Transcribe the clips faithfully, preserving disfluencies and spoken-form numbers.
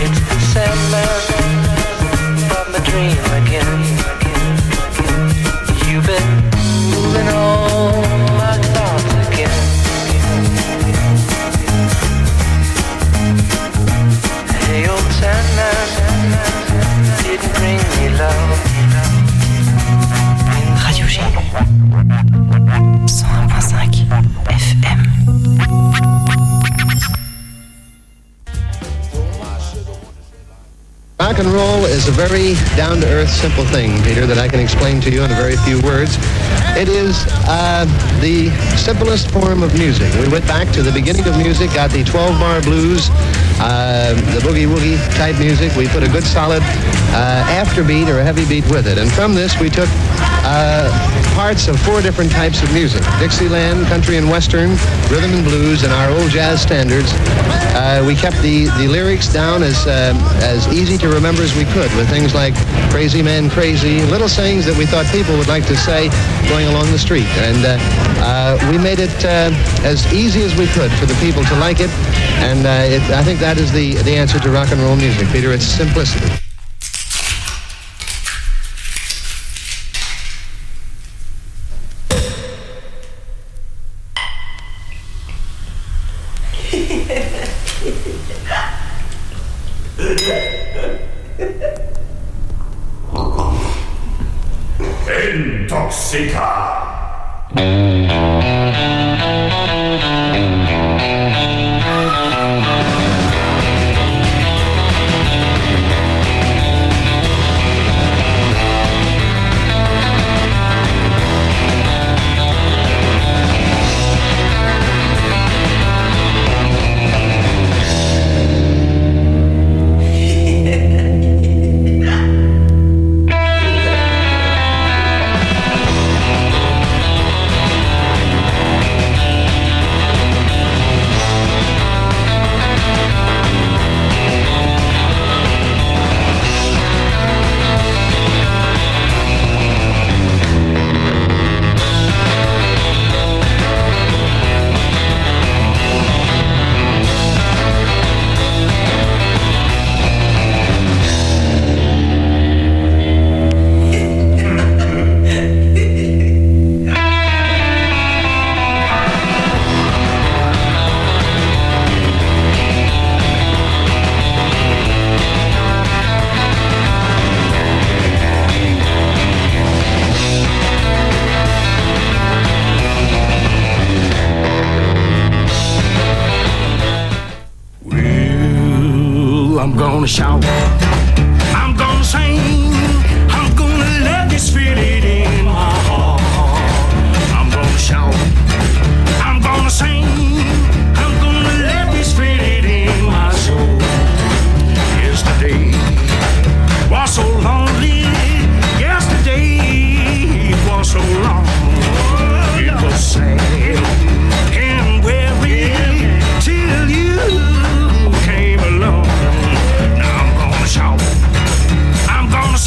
Rock and roll is a very down-to-earth, simple thing, Peter, that I can explain to you in a very few words. It is uh, the simplest form of music. We went back to the beginning of music, got the twelve-bar blues, uh, the boogie-woogie type music. We put a good solid uh, afterbeat or a heavy beat with it. And from this, we took uh, parts of four different types of music: Dixieland, country and western, rhythm and blues, and our old jazz standards. Uh, we kept the, the lyrics down as uh, as easy to remember as we could, with things like "Crazy Man, Crazy," little sayings that we thought people would like to say going along the street. And uh, uh, we made it uh, as easy as we could for the people to like it. And uh, it, I think that is the, the answer to rock and roll music, Peter. It's simplicity. Intoxica. I'm gonna shout, I'm gonna sing, I'm gonna let this feeling in my heart. I'm gonna shout, I'm gonna sing, I'm gonna let this feeling in my soul. Yesterday was so lonely, yesterday was so long. It was sad and weary till you came along. I'm gonna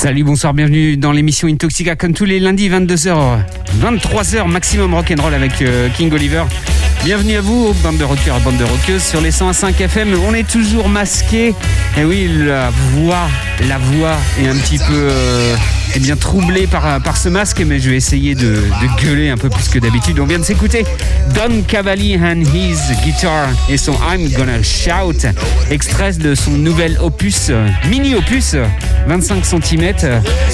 Salut, bonsoir, bienvenue dans l'émission Intoxica comme tous les lundis vingt-deux heures, vingt-trois heures maximum rock'n'roll avec euh, King Oliver. Bienvenue à vous, bande de rockers, bande de rockeuses sur les cent un virgule cinq F M. On est toujours masqué. Et oui, la voix, la voix est un petit peu euh, eh bien troublée par, par ce masque, mais je vais essayer de, de gueuler un peu plus que d'habitude. On vient de s'écouter Don Cavalli and his guitar et son I'm Gonna Shout, extrait de son nouvel opus, mini opus, vingt-cinq centimètres,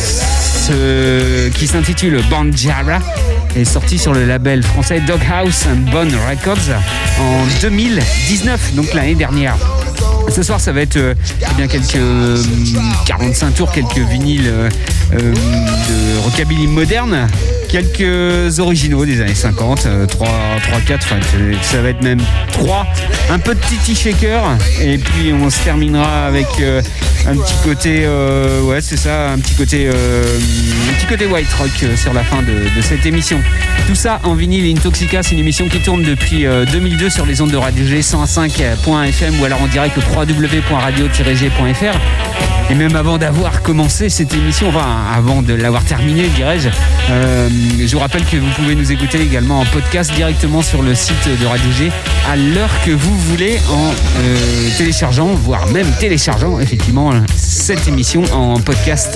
ce, qui s'intitule Banjara, est sorti sur le label français Doghouse and Bone Records en deux mille dix-neuf, donc l'année dernière. Ce soir, ça va être euh, eh bien quelques euh, quarante-cinq tours, quelques vinyles euh, euh, de rockabilly moderne, quelques originaux des années cinquante, euh, trois, quatre, enfin, ça va être même trois, un peu de Titi Shaker, et puis on se terminera avec euh, un petit côté, euh, ouais, c'est ça, un petit côté, euh, un petit côté white rock euh, sur la fin de, de cette émission. Tout ça en vinyle. Intoxica, c'est une émission qui tourne depuis euh, deux mille deux sur les ondes de Radio G cent un virgule cinq point F M ou alors en direct au w w w point radio tiret g point f r. Et même avant d'avoir commencé cette émission, enfin avant de l'avoir terminée, dirais-je, euh, je vous rappelle que vous pouvez nous écouter également en podcast directement sur le site de Radio G à l'heure que vous voulez, en euh, téléchargeant, voire même téléchargeant effectivement cette émission en podcast.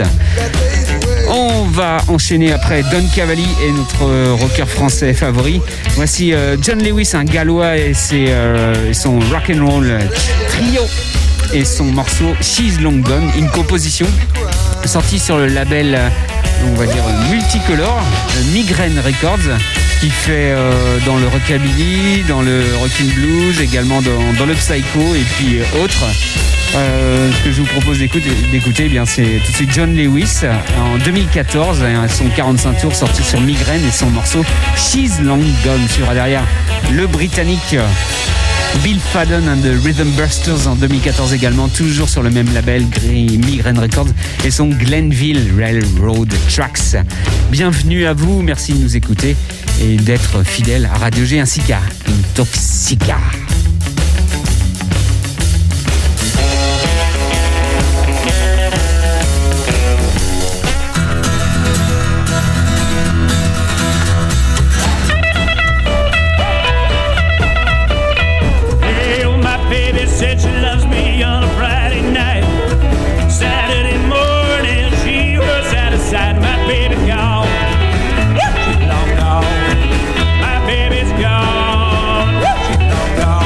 On va enchaîner après Don Cavalli et notre euh, rocker français favori. Voici euh, John Lewis, un gallois, et ses, euh, son rock'n'roll trio et son morceau She's Long Gone, une composition sortie sur le label, on va dire multicolore, Migraine Records, qui fait euh, dans le rockabilly, dans le rockin' blues, également dans, dans le psycho et puis euh, autres. Euh, ce que je vous propose d'écouter, d'écouter eh bien, c'est tout de suite John Lewis en deux mille quatorze, son quarante-cinq tours sorti sur Migraine et son morceau She's Long Gone. Sur derrière le Britannique Bill Fadden and the Rhythm Busters en deux mille quatorze également, toujours sur le même label Migraine Records, et son Glenville Railroad Tracks. Bienvenue à vous, merci de nous écouter et d'être fidèles à Radio G ainsi qu'à Intoxica. Said she loves me on a Friday night. Saturday morning she was out of sight. My baby gone, she's long gone. My baby's gone, she's long gone.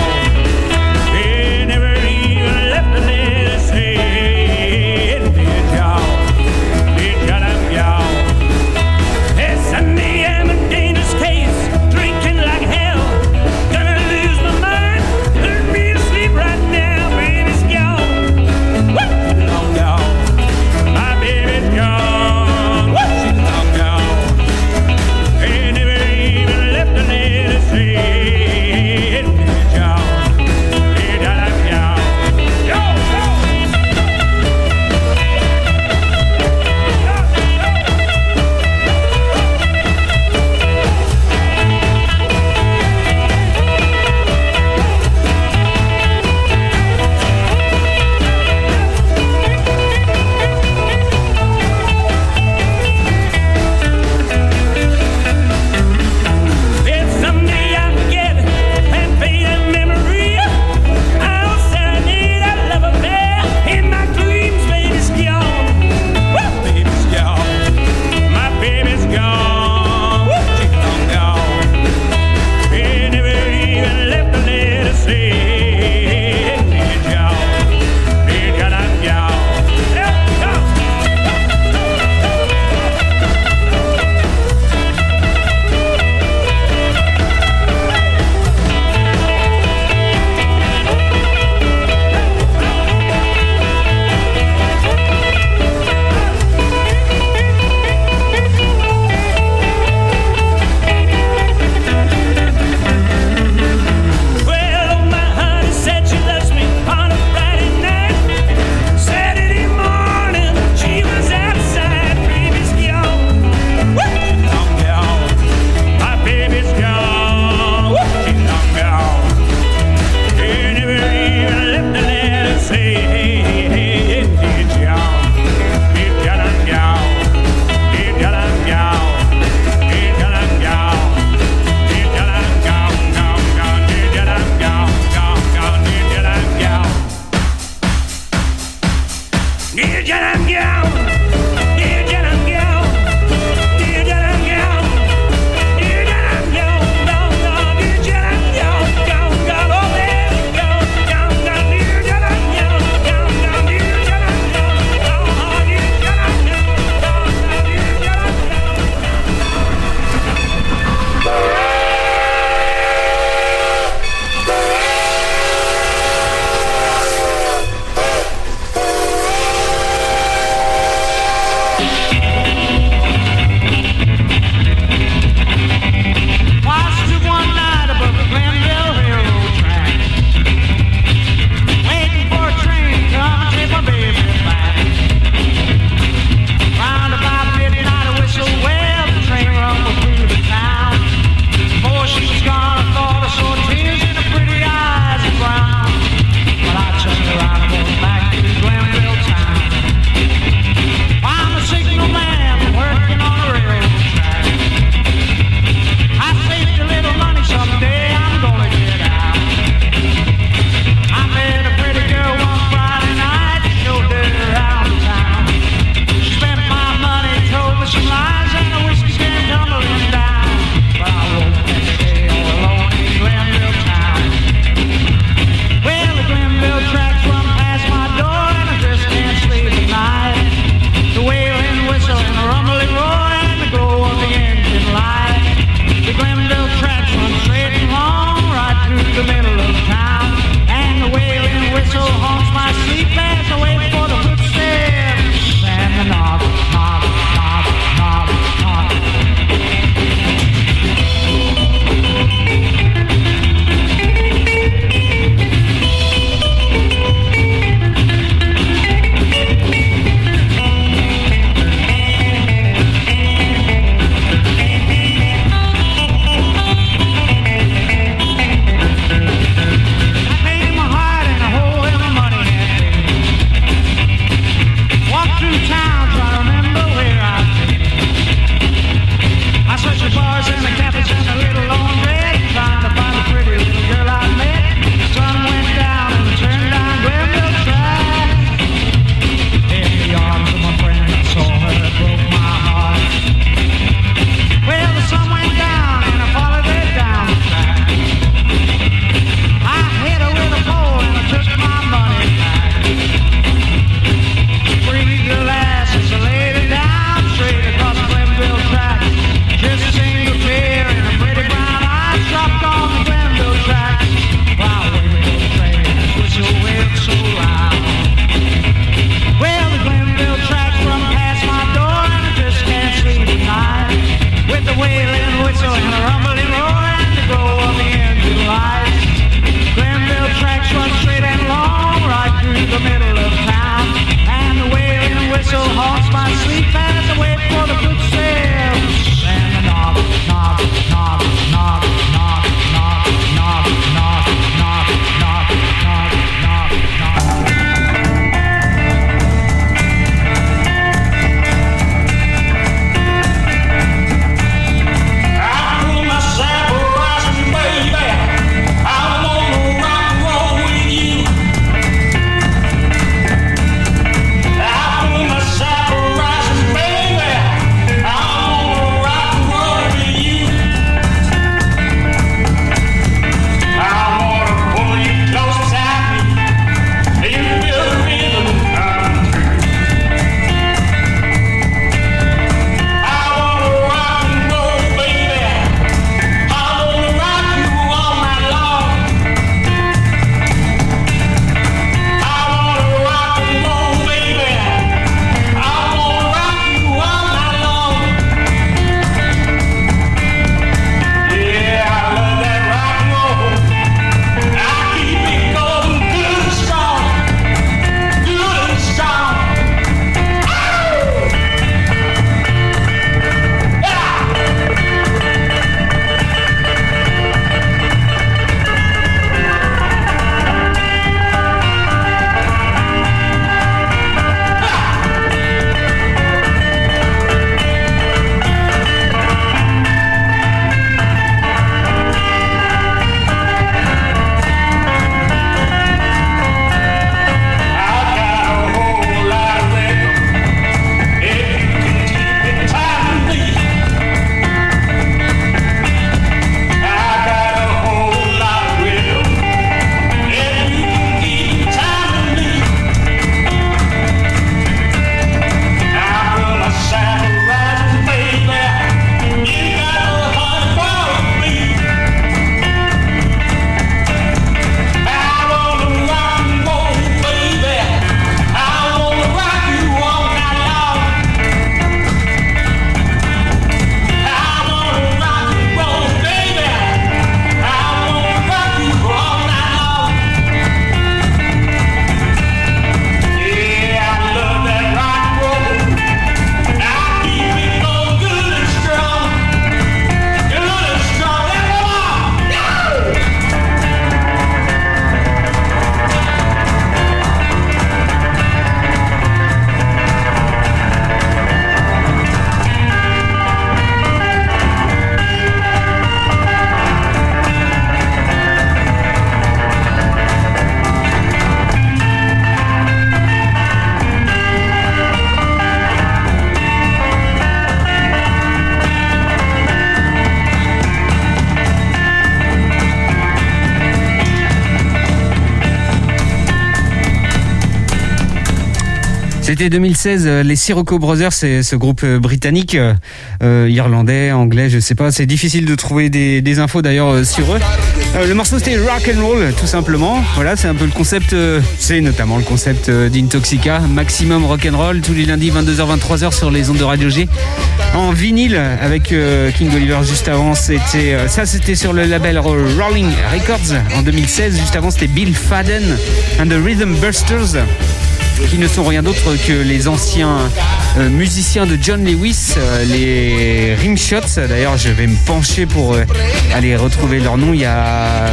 C'était deux mille seize, les Sirocco Brothers, c'est ce groupe britannique, euh, irlandais, anglais, je sais pas, c'est difficile de trouver des, des infos d'ailleurs sur eux. Euh, le morceau c'était Rock and Roll, tout simplement. Voilà, c'est un peu le concept, euh, c'est notamment le concept euh, d'Intoxica, maximum rock and roll tous les lundis vingt-deux heures vingt-trois heures sur les ondes de Radio G. En vinyle avec euh, King Oliver juste avant, c'était euh, ça c'était sur le label Rolling Records en deux mille seize. Juste avant c'était Bill Fadden and the Rhythm Busters, qui ne sont rien d'autre que les anciens euh, musiciens de John Lewis, euh, les Rimshots. D'ailleurs, je vais me pencher pour euh, aller retrouver leur nom. Il y a...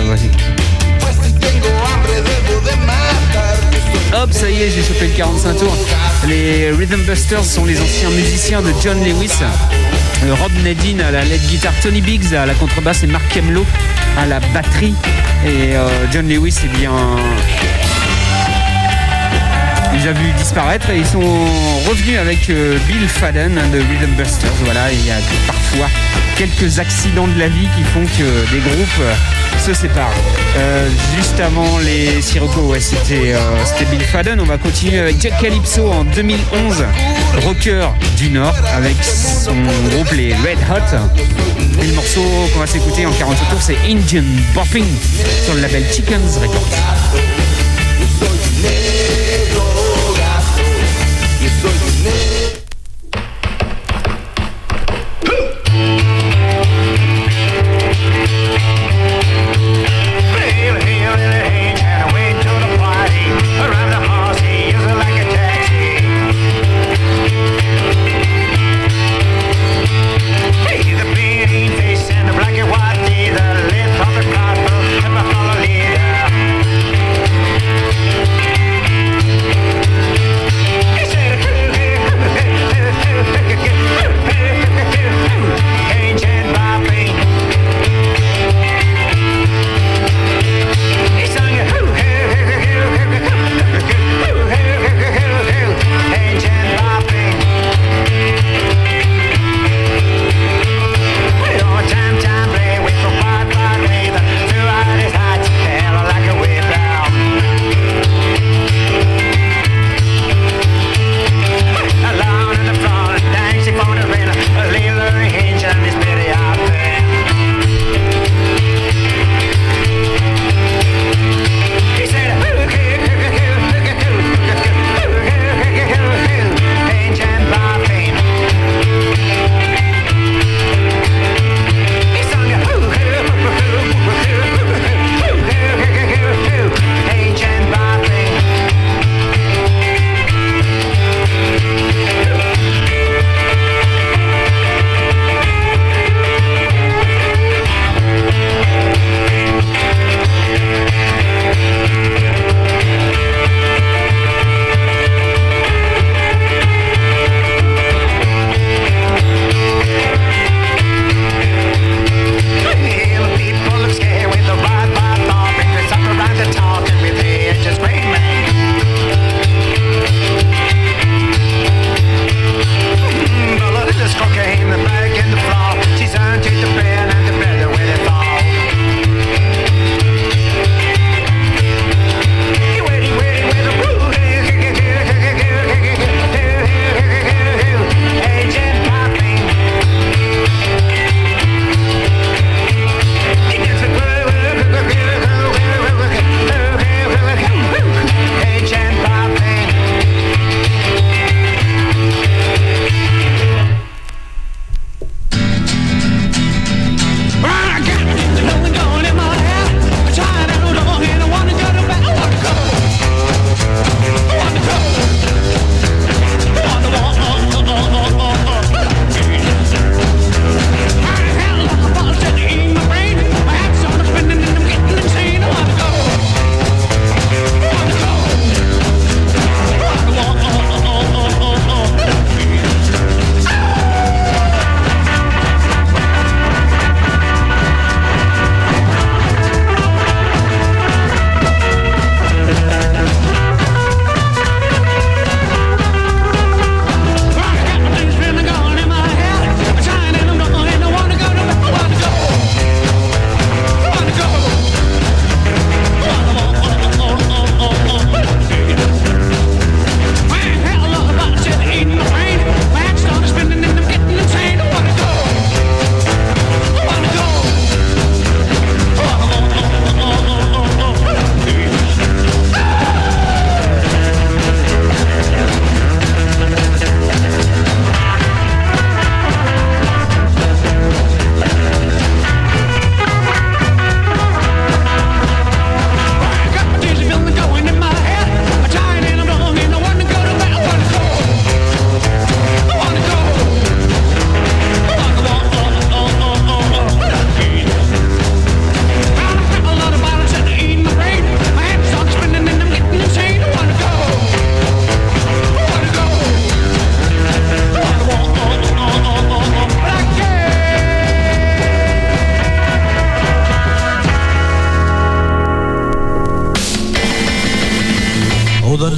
Hop, ça y est, j'ai chopé le quarante-cinq tours. Les Rhythm Busters sont les anciens musiciens de John Lewis. Euh, Rob Nedin à la lead guitare, Tony Biggs à la contrebasse et Mark Kemlo à la batterie. Et euh, John Lewis, eh bien... ils ont vu disparaître et ils sont revenus avec euh, Bill Fadden de Rhythm Busters. Voilà, il y a parfois quelques accidents de la vie qui font que des groupes euh, se séparent. Euh, juste avant les Sirocco, ouais, c'était, euh, c'était Bill Fadden. On va continuer avec Jack Calypso en deux mille onze, rocker du Nord, avec son groupe les Red Hot. Et le morceau qu'on va s'écouter en quarante tours, c'est Indian Bopping sur le label Chickens Records. Lead.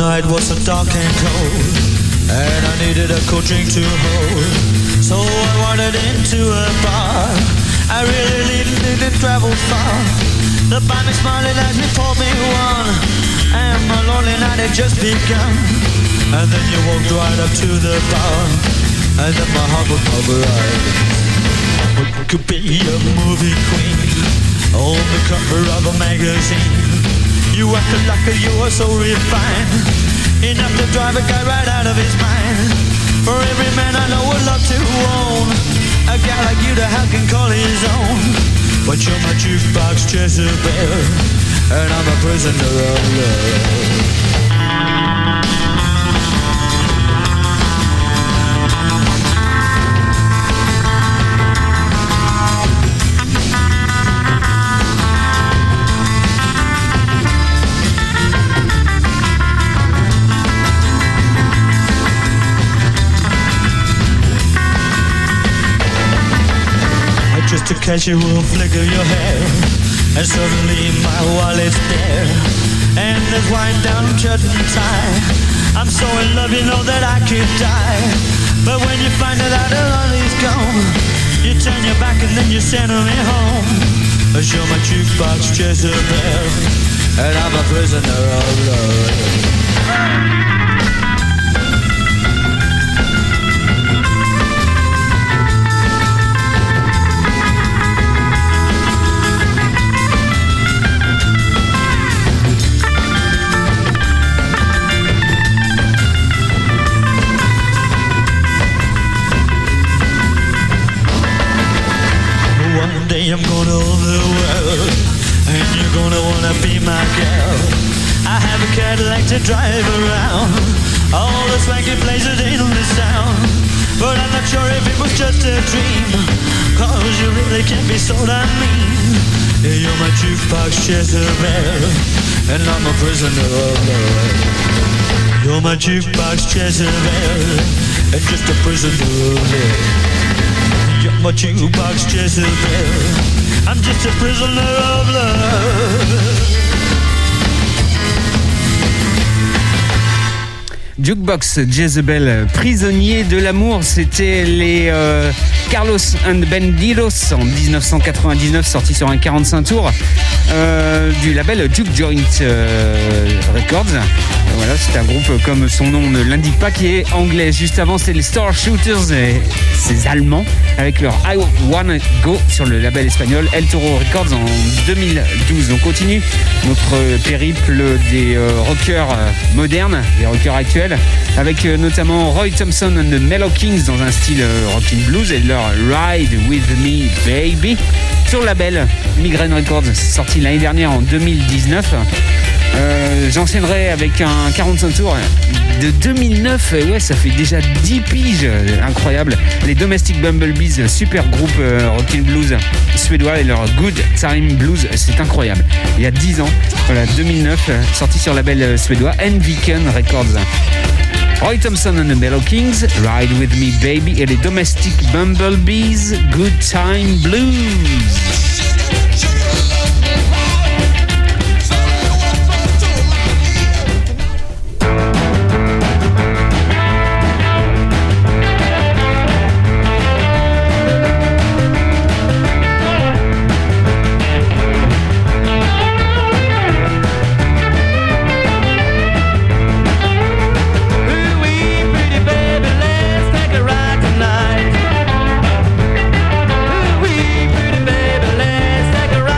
night was so dark and cold, and I needed a cold drink to hold. So I wandered into a bar. I really didn't need to travel far. The barman smiling as he poured me one, and my lonely night had just begun. And then you walked right up to the bar, and then my heart would pulverize. What could be a movie queen on the cover of a magazine? You acted like you were so refined, enough to drive a guy right out of his mind. For every man I know would love to own a guy like you to have can call his own. But you're my jukebox Jezebel, and I'm a prisoner of love. Just a casual flick of your hair, and suddenly my wallet's there, and there's wine down shirt and tie. I'm so in love, you know that I could die. But when you find out that Lolly's gone, you turn your back and then you send me home. Cause you're my jukebox Jezebel, and I'm a prisoner of love. I'm gonna own the world, and you're gonna wanna be my girl. I have a Cadillac to drive around, all the swanky places in the sound. But I'm not sure if it was just a dream, cause you really can't be so damn mean. Yeah, you're my jukebox Jezebel, and I'm a prisoner of love. You're my jukebox Jezebel, and just a prisoner of love. You're my jukebox Jezebel, I'm just a prisoner of love. Jukebox Jezebel, prisonnier de l'amour, c'était les euh, Carlos and Bandidos en dix-neuf cent quatre-vingt-dix-neuf, sorti sur un quarante-cinq tours euh, du label Juke Joint euh, Records. Voilà, c'est un groupe, comme son nom ne l'indique pas, qui est anglais. Juste avant, c'est les Star Shooters, et c'est allemand, avec leur I Wanna Go sur le label espagnol El Toro Records en deux mille douze. On continue notre périple des euh, rockers euh, modernes, des rockers actuels, avec euh, notamment Roy Thompson and the Mellow Kings dans un style euh, rockin' blues, et leur Ride With Me Baby sur le label Migraine Records, sorti l'année dernière en deux mille dix-neuf. Euh, j'enchaînerai avec un quarante-cinq tours de deux mille neuf. Ouais, ça fait déjà dix piges, incroyable. Les Domestic Bumblebees, super groupe euh, rockin' blues suédois, et leur Good Time Blues, c'est incroyable. Il y a dix ans, voilà, deux mille neuf, sorti sur le label suédois Enviken Records. Roy Thompson and the Mellow Kings, Ride With Me Baby, et les Domestic Bumblebees, Good Time Blues. Take a ride.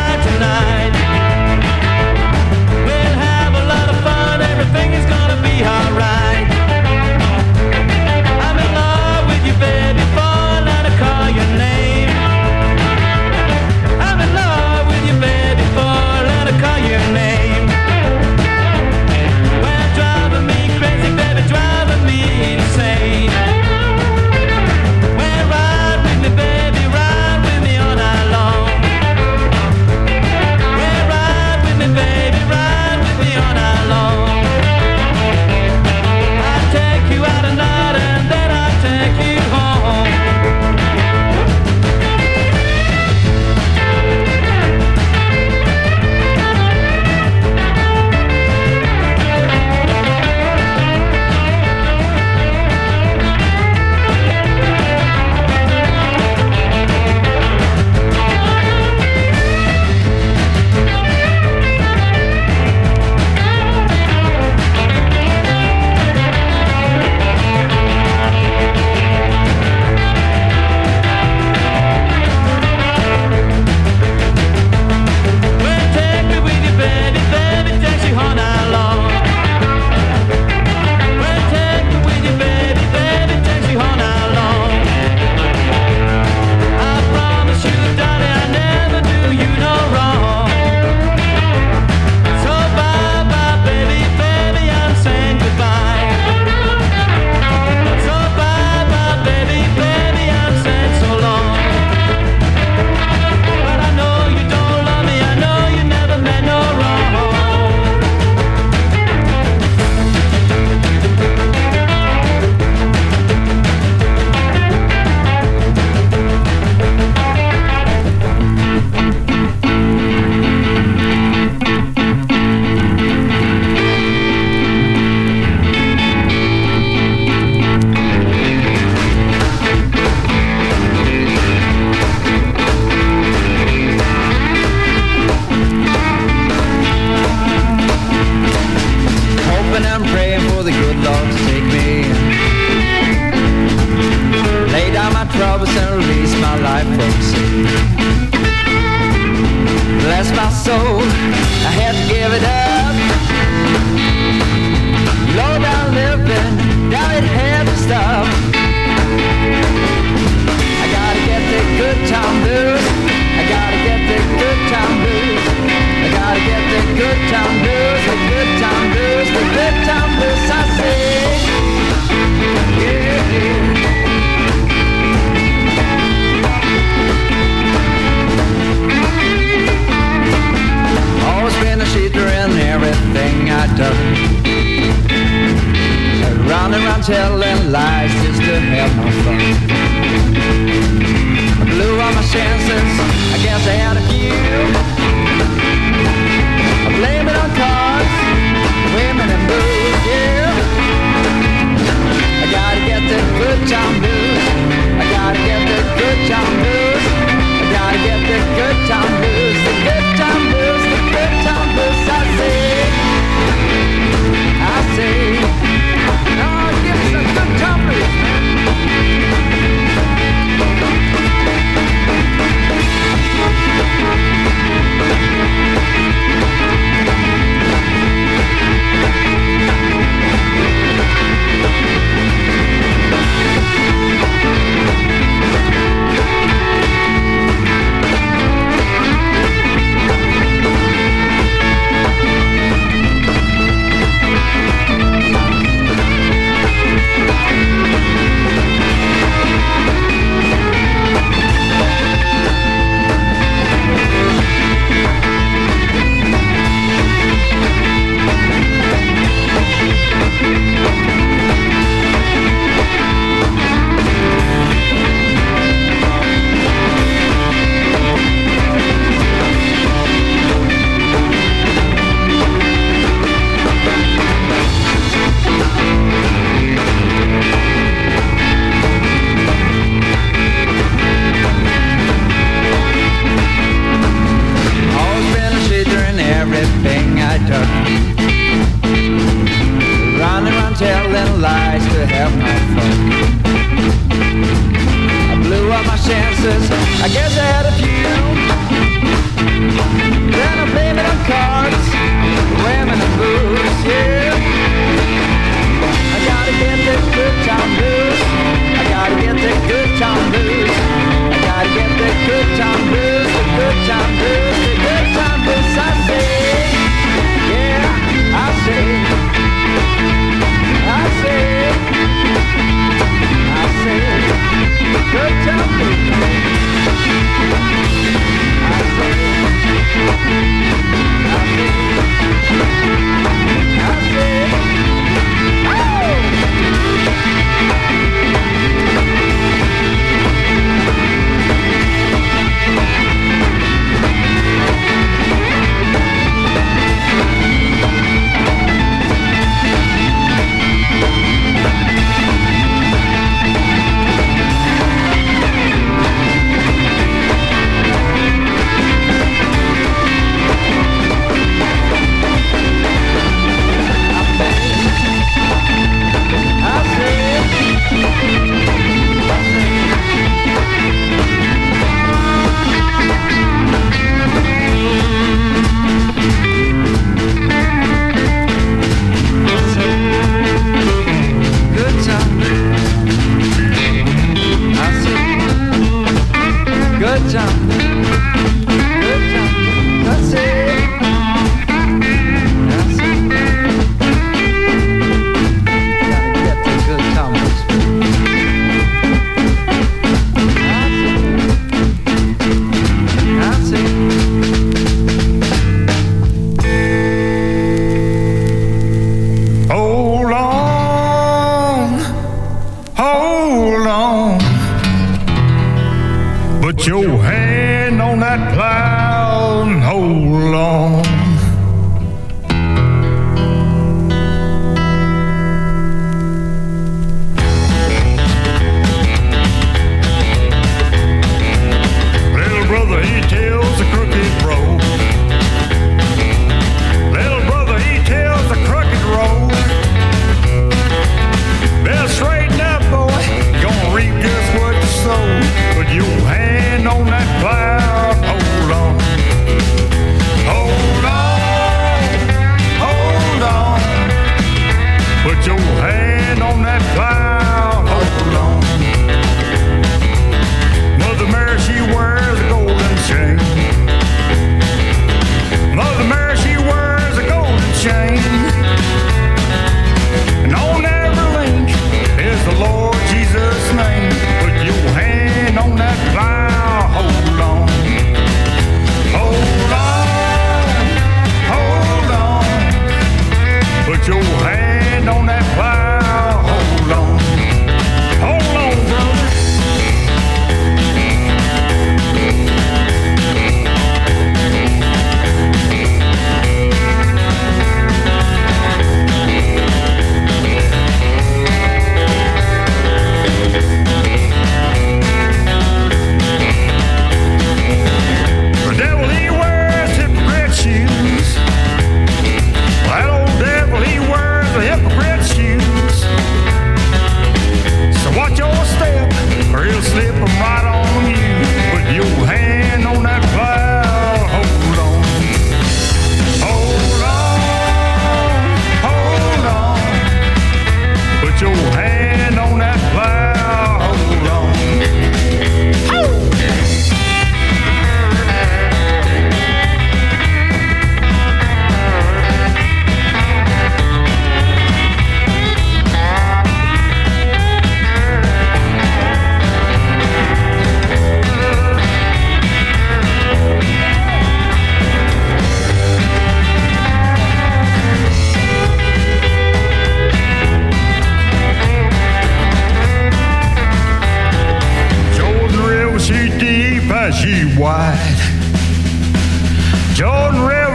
my soul, I had to give it up. Low down living, now it had to stop. I gotta get the good time blues. I gotta get the good time blues. I gotta get the good time blues, the good time blues, the good time blues. I say, yeah, yeah. Always been a cheater in everything I done. Round and round telling lies just to have no fun. I blew all my chances, I guess I had a few. I blame it on cars, women and booze, yeah. I gotta get the good time blues. I gotta get the good time blues. I gotta get the good time blues. The good time blues, the good time blues. I say, I say, oh, give me some good time blues, man.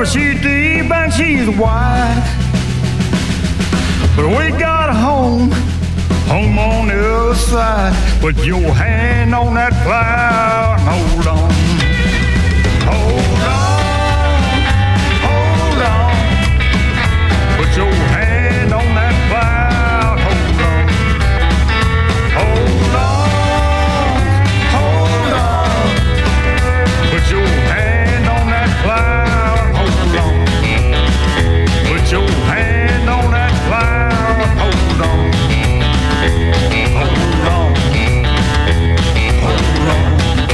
mama, she's deep and she's wide. But we got home, home on the other side. Put your hand on that plow and hold on. Hold on, hold on. Put your hand on that plow, hold on. Hold on, hold on. Put your hand on that plow, hold on. Put your hand on that plow, hold on. Hold on, hold on.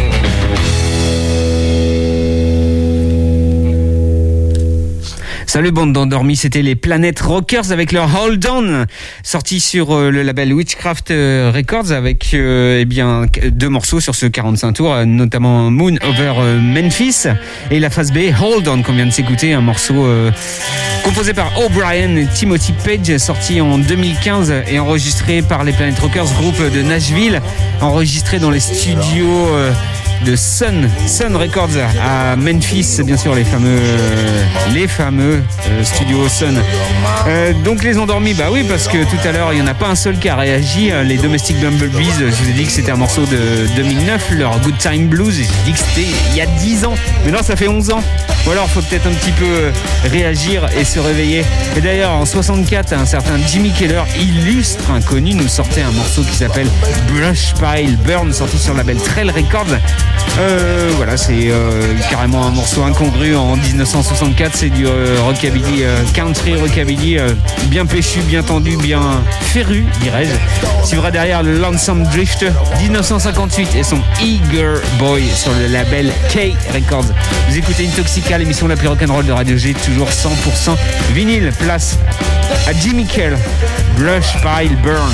Salut bande d'endormis, c'était les Planet Rockers avec leur Hold On, sorti sur euh, le label Witchcraft euh, Records avec euh, eh bien deux morceaux sur ce quarante-cinq tours, euh, notamment Moon Over euh, Memphis et la phase B Hold On qu'on vient de s'écouter, un morceau euh, composé par O'Brien et Timothy Page, sorti en deux mille quinze et enregistré par les Planet Rockers, groupe de Nashville, enregistré dans les studios euh, de Sun, Sun Records à Memphis, bien sûr les fameux, les fameux euh, studios Sun. Euh, donc les endormis, bah oui, parce que tout à l'heure il n'y en a pas un seul qui a réagi. Les Domestic Bumblebees, je vous ai dit que c'était un morceau de deux mille neuf, leur Good Time Blues, j'ai dit que c'était il y a dix ans, mais non, ça fait onze ans. Ou alors il faut peut-être un petit peu réagir et se réveiller. Et d'ailleurs en soixante-quatre, un certain Jimmy Keller, illustre inconnu, nous sortait un morceau qui s'appelle Brush Pile Burn, sorti sur le label Trail Records. Euh, voilà, c'est euh, carrément un morceau incongru en dix-neuf cent soixante-quatre. C'est du euh, rockabilly, euh, country rockabilly, euh, bien péchu, bien tendu, bien féru, dirais-je. Suivra derrière le Lonesome Drifter dix-neuf cent cinquante-huit et son Eager Boy sur le label K Records. Vous écoutez Intoxica, l'émission la plus rock'n'roll de Radio G, toujours cent pour cent vinyle. Place à Jimmy Kell, Brush Pile Burn.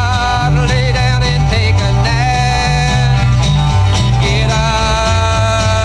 Lay down and take a nap. Get up.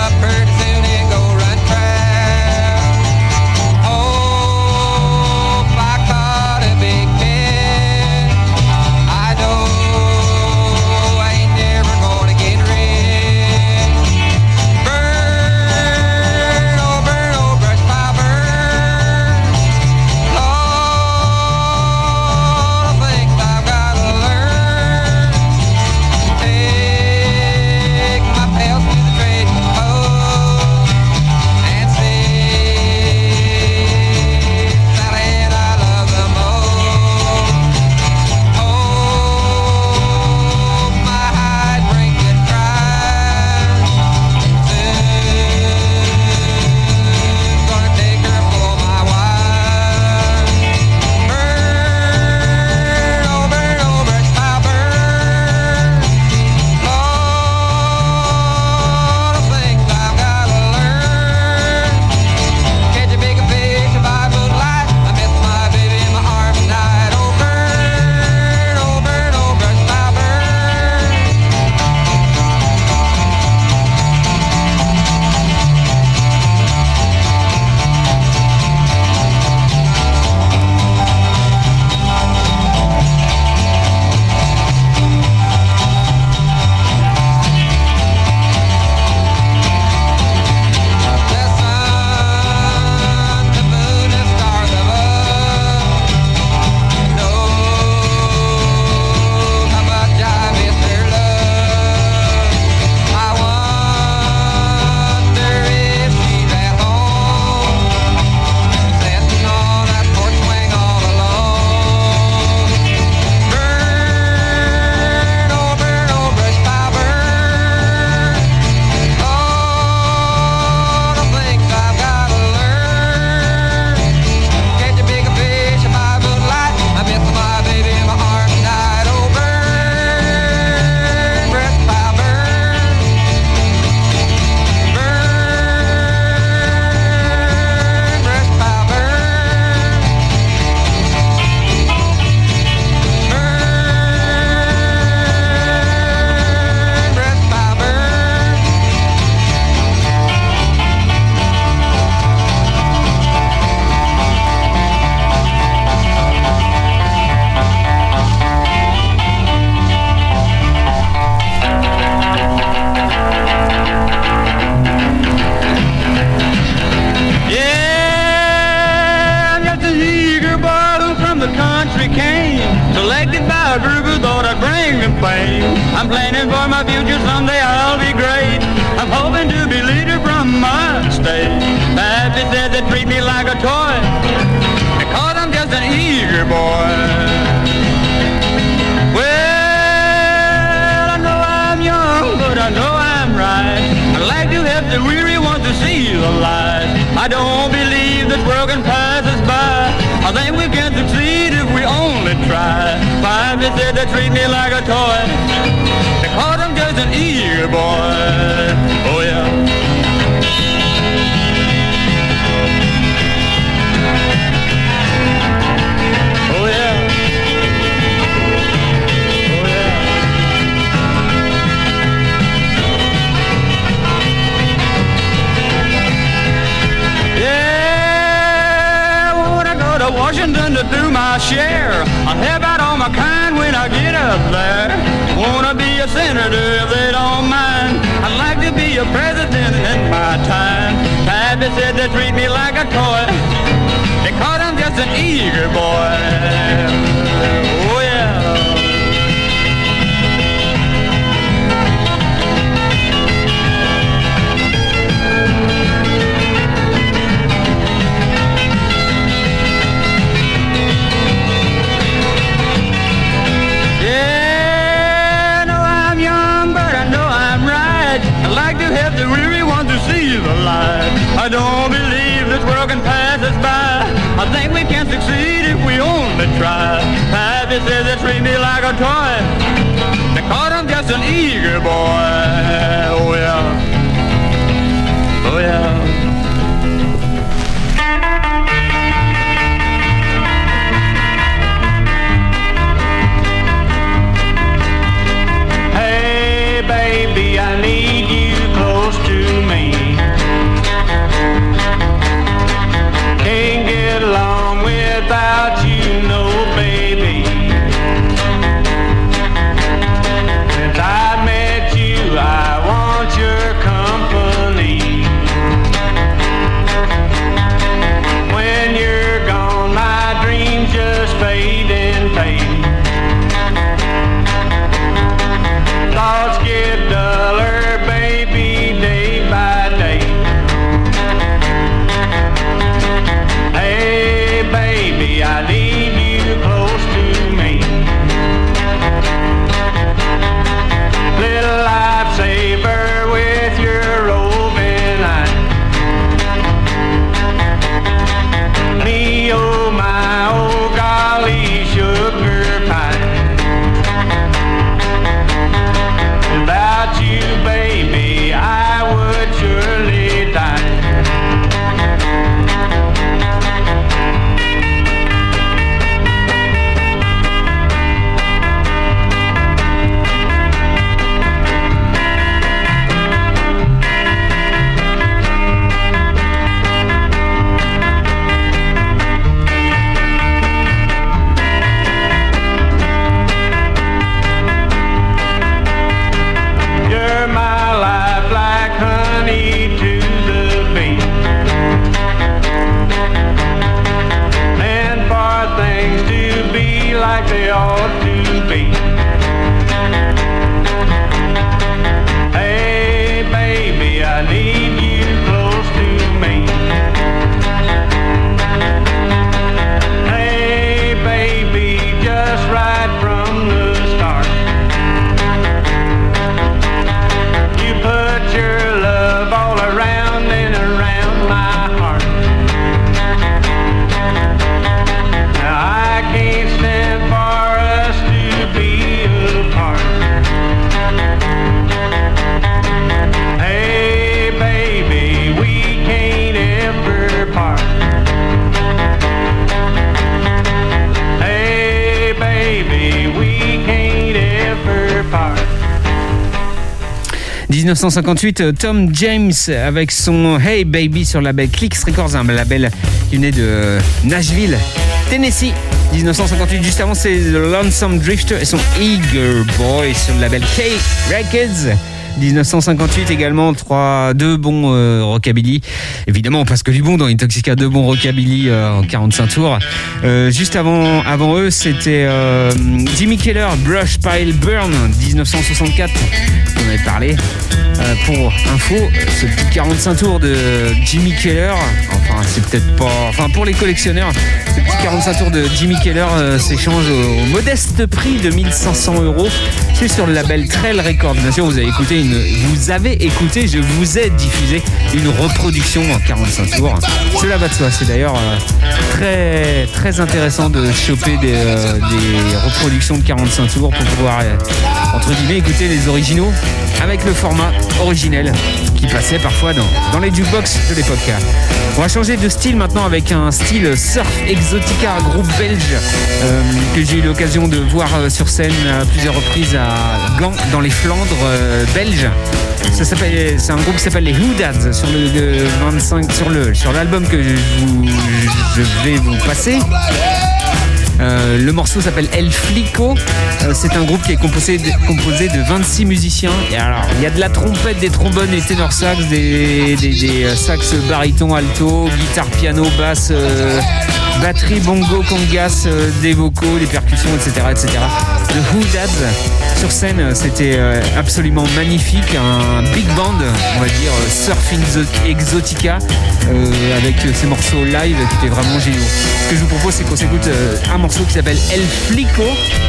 selected by a group who thought I'd bring them fame. I'm planning for my future, someday I'll be great. I'm hoping to be leader from my state. Pappy said they treat me like a toy, because I'm just an eager boy. Well, I know I'm young, but I know I'm right. I'd like to help the weary ones to see the light. I don't believe this world can pass us by. I think we can succeed if we only try. Pappy said they treat me like a toy, because I'm just an eager boy. Oh yeah. Washington to do my share. I'll help out all my kind when I get up there. Wanna be a senator if they don't mind. I'd like to be a president in my time. Pappy said they treat me like a toy, because I'm just an eager boy. Oh yeah. Help the weary ones to see the light. I don't believe this world can pass us by. I think we can succeed if we only try. Pappy says they treat me like a toy, because I'm just an eager boy. Oh yeah. Oh yeah. Baby, I need you close to me. Can't get along without you, no baby. Since I met you, I want your company. When you're gone, my dreams just fade and fade. Thoughts get duller, baby, day by day. Hey, baby, I need you close to me. Little lifesaver with your roving eye. Me, oh my, oh golly, sugar pie. Without you, baby, I would surely die. You're my life like honey to the bee. And for things to be like they ought to be. Hey, baby, I need you close to me. Hey, baby, just right from the start. You put your love all around and around my heart. Now I can't stand for us to be apart. Hey baby, we can't ever part. Hey baby, we can't ever part. dix-neuf cent cinquante-huit, Tom James avec son Hey Baby sur le label Clicks Records, un label qui venait de Nashville, Tennessee. dix-neuf cent cinquante-huit, juste avant, c'est The Lonesome Drifter et son Eager Boy sur le label K Records. dix-neuf cent cinquante-huit également, trois, deux bons euh, rockabilly. Évidemment, on passe que du bon dans Intoxica, deux bons rockabilly euh, en quarante-cinq tours. Euh, juste avant, avant eux, c'était euh, Jimmy Keller, Brush Pile Burn, dix-neuf cent soixante-quatre. On avait parlé. Euh, pour info, ce petit quarante-cinq tours de Jimmy Keller, enfin c'est peut-être pas, enfin pour les collectionneurs, ce petit quarante-cinq tours de Jimmy Keller euh, s'échange au, au modeste prix de mille cinq cents euros. C'est sur le label Trail Records. Bien sûr, vous avez écouté une, vous avez écouté, je vous ai diffusé une reproduction en quarante-cinq tours. Cela va de soi. C'est d'ailleurs euh, très très intéressant de choper des, euh, des reproductions de quarante-cinq tours pour pouvoir euh, entre guillemets écouter les originaux avec le format originel qui passait parfois dans, dans les jukebox de l'époque. On va changer de style maintenant avec un style Surf Exotica, groupe belge euh, que j'ai eu l'occasion de voir sur scène à plusieurs reprises à Gand dans les Flandres euh, belges. Ça s'appelle, c'est un groupe qui s'appelle les Hoodads sur le, le vingt-cinq sur le sur l'album que je, vous, je vais vous passer. Euh, le morceau s'appelle El Flico. Euh, c'est un groupe qui est composé de, composé de vingt-six musiciens. Et alors, il y a de la trompette, des trombones, des ténors sax, des, des, des sax baryton, alto, guitare, piano, basse, euh, batterie, bongo, congas, euh, des vocaux, des percussions, et cetera, et cetera. The Who Dads sur scène, c'était euh, absolument magnifique, un big band, on va dire surfing exotica, euh, avec ces morceaux live qui étaient vraiment géniaux. Ce que je vous propose, c'est qu'on s'écoute euh, un morceau qui s'appelle El Flico.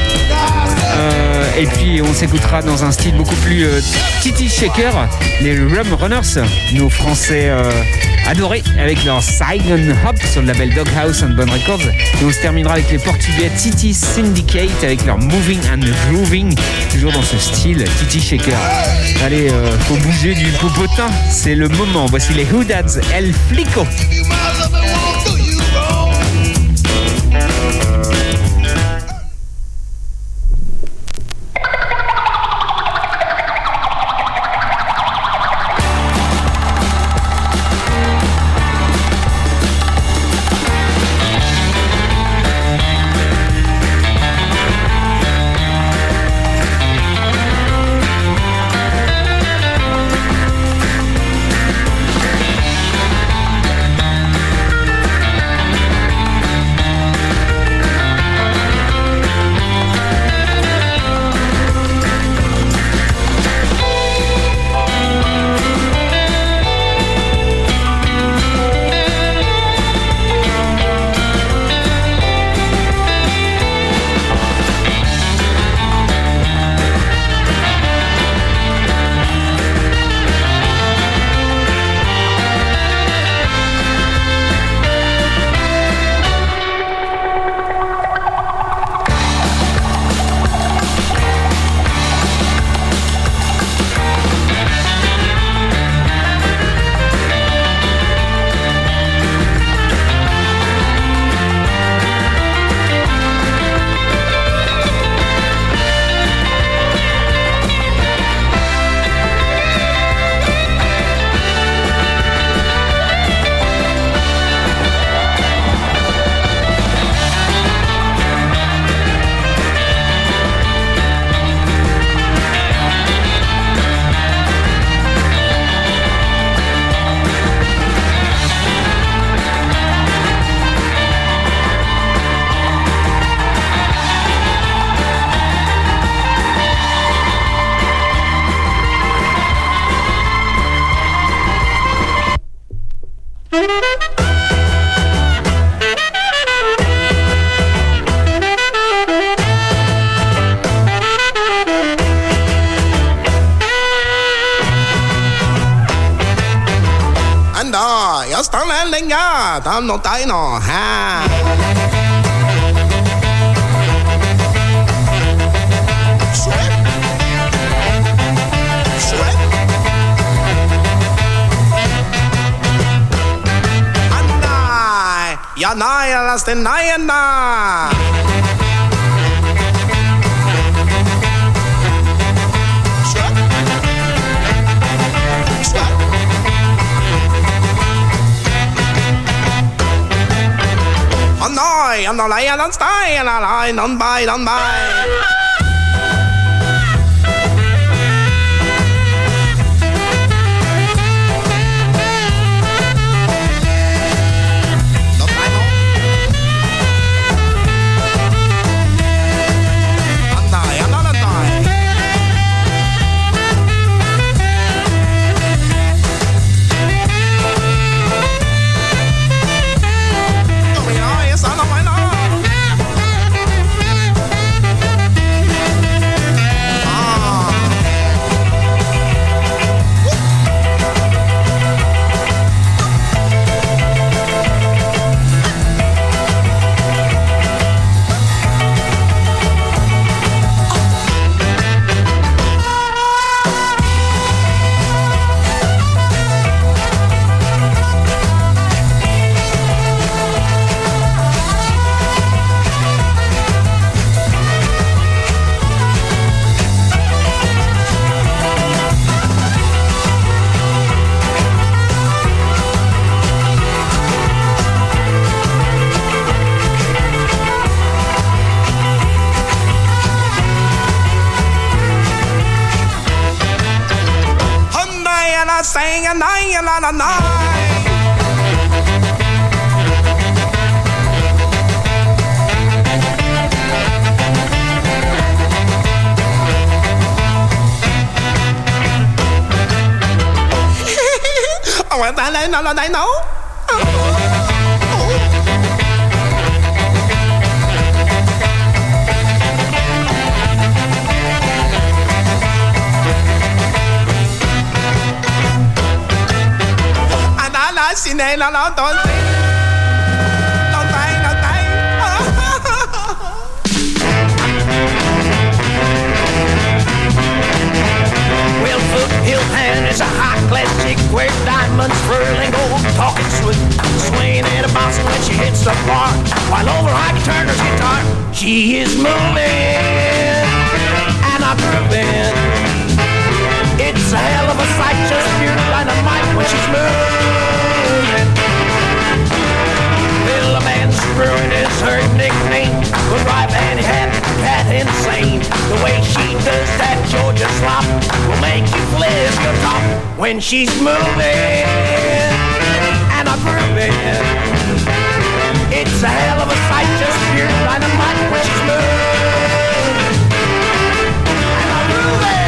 Euh, et puis on s'écoutera dans un style beaucoup plus euh, Titi Shaker, les Rum Runners, nos Français euh, adorés, avec leur Saigon Hop sur le label Doghouse and Bone Records. Et on se terminera avec les Portugais Titi Syndicate avec leur Moving and Grooving, toujours dans ce style Titi Shaker. Allez, euh, faut bouger du popotin, c'est le moment. Voici les Hoodads, El Flico. Tạm nó tay nó ha. Anna, ja nej, lass den nej Anna. Nói anh nói lại anh nói là lại non bay non bay. sing and I la la la. Oh, well, I know, I know. And I see they don't don't think, don't think, don't think. Well, Foothill Hand is a high-class chick, wears diamonds, swirling gold, talking sweet, swinging at a bounce when she hits the bar. While over Ike Turner's guitar, she is moving and I'm grooving. It's a hell of a sight, just pure dynamite when she's moving. Well, a man screwing is her nickname, would drive any hat, cat insane. The way she does that Georgia slop will make you flip your top when she's moving and I'm grooving. It's a hell of a sight, just pure dynamite when she's moving and I'm grooving.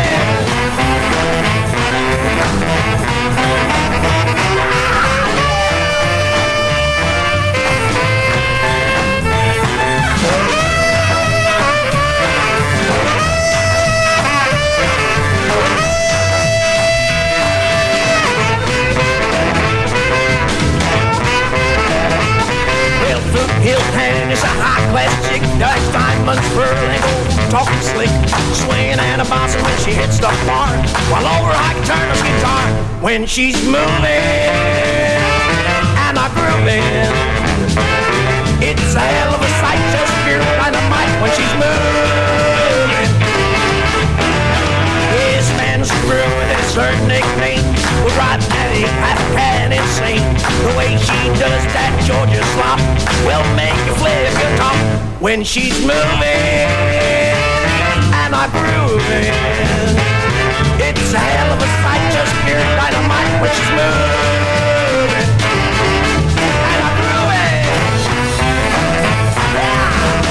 Hill Hand is a high-class chick, does diamonds, swirling gold, talking slick, swinging and a bouncing when she hits the bar, while over Ike Turner's guitar, when she's moving and I'm grooving. It's a hell of a sight, just pure dynamite when she's moving. This man's screwing is her nickname, will drive Patty half cat insane. The way she does that Georgia slop will make you flip your top when she's moving and I'm grooving. It's a hell of a sight, just pure dynamite when she's moving and I'm grooving. Yeah.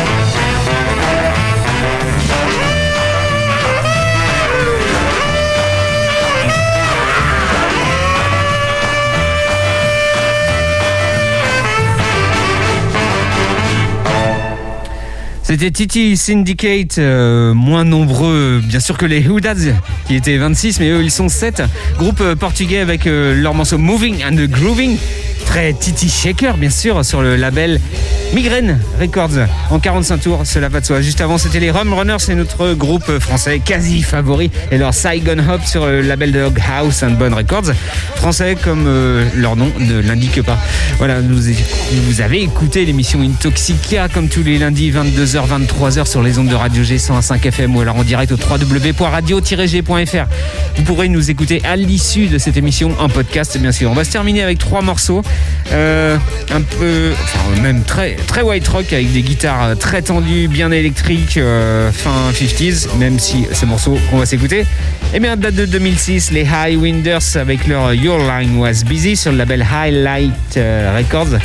C'était Titi Syndicate, euh, moins nombreux bien sûr que les Who Dads qui étaient vingt-six, mais eux ils sont sept. Groupe euh, portugais avec euh, leur morceau Moving and Grooving, très Titi Shaker bien sûr, sur le label Migraine Records en quarante-cinq tours, cela va de soi. Juste avant c'était les Rum Runners, c'est notre groupe français quasi favori, et leur Saigon Hop sur le label de Dog House and Bone Records, français comme euh, leur nom ne l'indique pas. Voilà, vous, vous avez écouté l'émission Intoxica comme tous les lundis vingt-deux heures vingt-trois heures sur les ondes de Radio G cent cinq F M ou alors en direct au w w w point radio tiret g point f r. Vous pourrez nous écouter à l'issue de cette émission en podcast bien sûr. On va se terminer avec trois morceaux euh, un peu, enfin même très très white rock avec des guitares très tendues, bien électriques, euh, fin cinquantaines, même si ce morceau qu'on va s'écouter, eh bien date de deux mille six, les Highwinders avec leur Your Line Was Busy sur le label Highlight euh, Records.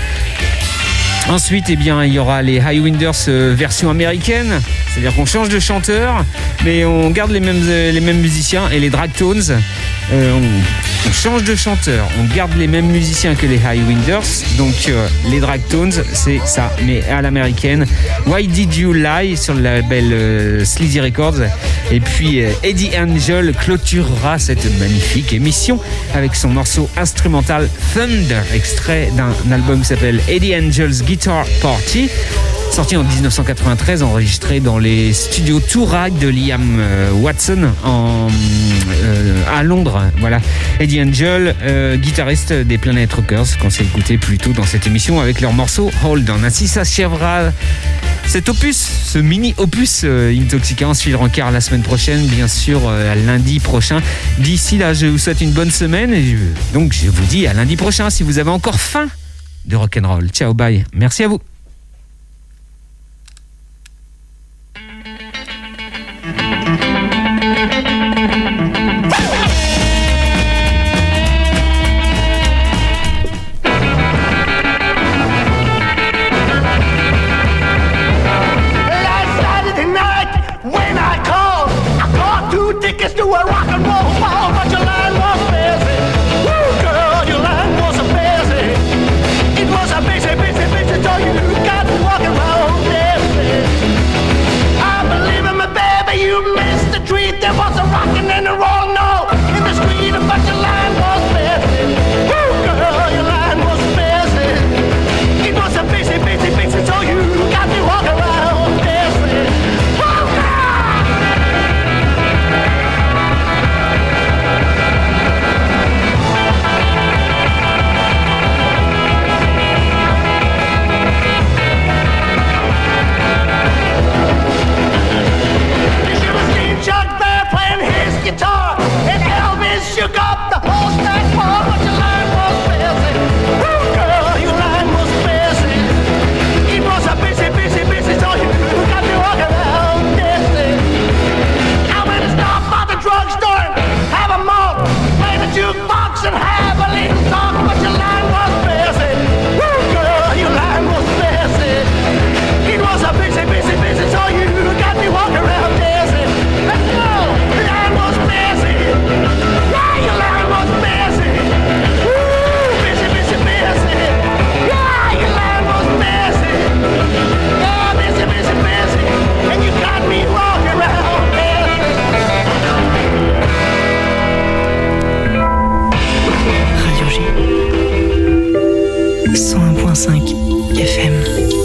Ensuite, eh bien, il y aura les Highwinders euh, version américaine, c'est-à-dire qu'on change de chanteur, mais on garde les mêmes, euh, les mêmes musiciens, et les Dragtones, euh, on, on change de chanteur, on garde les mêmes musiciens que les Highwinders, donc euh, les Dragtones, c'est ça, mais à l'américaine. Why Did You Lie sur le label euh, Sleazy Records, et puis euh, Eddie Angel clôturera cette magnifique émission avec son morceau instrumental Thunder, extrait d'un album qui s'appelle Eddie Angel's Guitar Party, sorti en dix-neuf cent quatre-vingt-treize, enregistré dans les studios Tourag de Liam euh, Watson en, euh, à Londres. Voilà, Eddie Angel, euh, guitariste des Planet Rockers, qu'on s'est écouté plus tôt dans cette émission avec leur morceau Hold On. Ainsi s'achèvera cet opus, ce mini opus euh, Intoxica. On suivra encore la semaine prochaine, bien sûr, euh, lundi prochain. D'ici là, je vous souhaite une bonne semaine et je, donc je vous dis à lundi prochain si vous avez encore faim de rock'n'roll. Ciao, bye. Merci à vous. were rock and roll ball, but your line was busy. Woo, girl, your line was so busy. It was a busy, busy, busy, so you got to walk around busy. I believe in my baby, you missed the treat. There was a rockin' and a roll, no, in the street, but your line was busy. Woo, girl, your line was busy. It was a busy, busy, busy, so you got to walk around busy. Woo, girl! Chuck Bear playing his guitar, and Elvis shook up the whole stack bar, but your line was busy. Woo, girl, your line was busy. It was a busy, busy, busy, so you got me walking around busy. I went to stop by the drugstore and have a malt, play the jukebox and have a little talk, but your line was busy. Woo, girl, your line was busy. It was a busy, busy, busy, so you got me walking around busy. Let's go! The line was busy! Yeah, your line was busy! Woo! Busy, busy, busy! Yeah, your line was busy! Yeah, busy, busy, busy! And you got me walking around busy! Radio G cent un point cinq F M.